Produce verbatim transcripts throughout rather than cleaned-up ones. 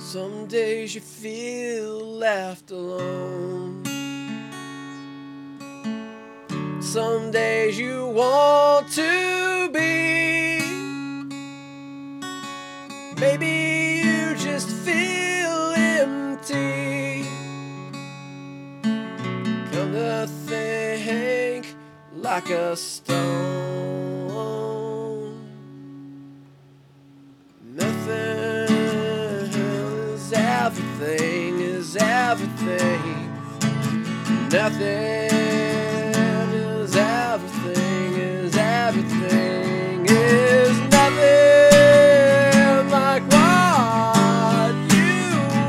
Some days you feel left alone. Some days you want to be. Maybe you just feel empty. Come to think, like a stone. Nothing is everything, is everything. Nothing is everything, is everything, is nothing like what you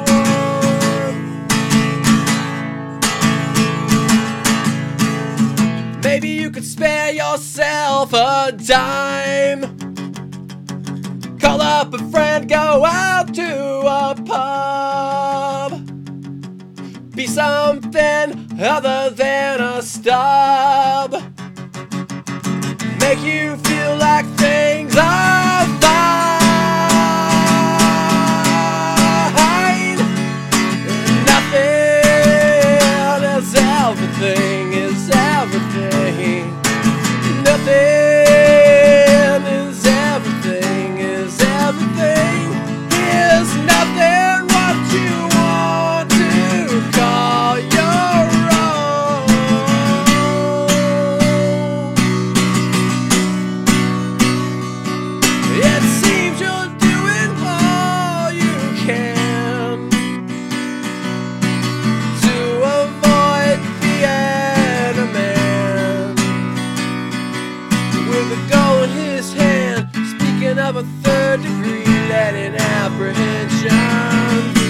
want. Maybe you could spare yourself a dime. Call up a friend, go out to a pub. Be something other than a stub. Make you feel like things are fine. Nothing is everything, is everything. Nothing is everything, is everything. Is nothing what you want to call your own. It seems you're doing all you can to avoid being a man. With a goal in his hand, speaking of a third degree, letting apprehension